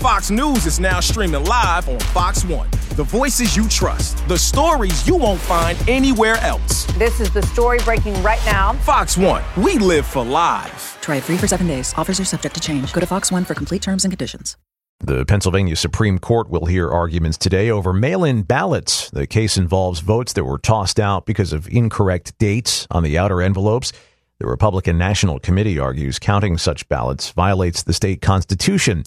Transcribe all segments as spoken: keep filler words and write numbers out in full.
Fox News is now streaming live on Fox One. The voices you trust, the stories you won't find anywhere else. This is the story breaking right now. Fox One, we live for live. Try it free for seven days. Offers are subject to change. Go to Fox One for complete terms and conditions. The Pennsylvania Supreme Court will hear arguments today over mail-in ballots. The case involves votes that were tossed out because of incorrect dates on the outer envelopes. The Republican National Committee argues counting such ballots violates the state constitution.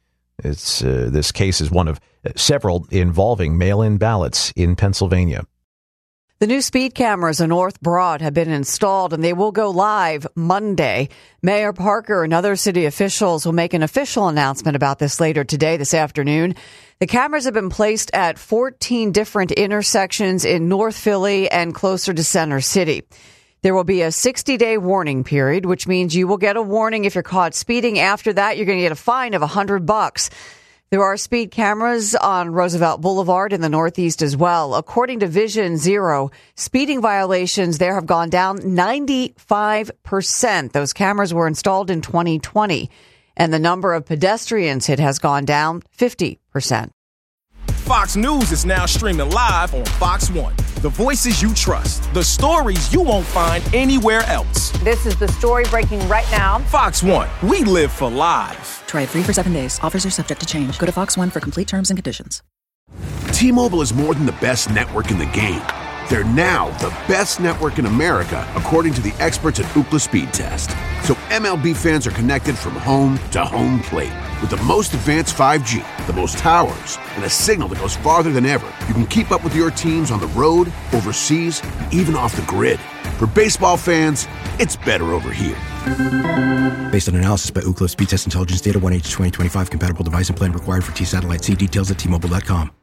It's uh, this case is one of several involving mail-in ballots in Pennsylvania. The new speed cameras on North Broad have been installed, and they will go live Monday. Mayor Parker and other city officials will make an official announcement about this later today, this afternoon. The cameras have been placed at fourteen different intersections in North Philly and closer to Center City. There will be a sixty-day warning period, which means you will get a warning if you're caught speeding. After that, you're going to get a fine of one hundred bucks. There are speed cameras on Roosevelt Boulevard in the Northeast as well. According to Vision Zero, speeding violations there have gone down ninety-five percent. Those cameras were installed in twenty twenty, and the number of pedestrians hit has gone down fifty percent. Fox News is now streaming live on Fox One. The voices you trust, the stories you won't find anywhere else. This is the story breaking right now. Fox One, we live for live. Try it free for seven days. Offers are subject to change. Go to Fox One for complete terms and conditions. T-Mobile is more than the best network in the game. They're now the best network in America, according to the experts at Ookla Speed Test. So M L B fans are connected from home to home plate. With the most advanced five G, the most towers, and a signal that goes farther than ever, you can keep up with your teams on the road, overseas, and even off the grid. For baseball fans, it's better over here. Based on analysis by Ookla Speed Test Intelligence Data, one H twenty twenty-five compatible device and plan required for T-Satellite. See details at T Mobile dot com.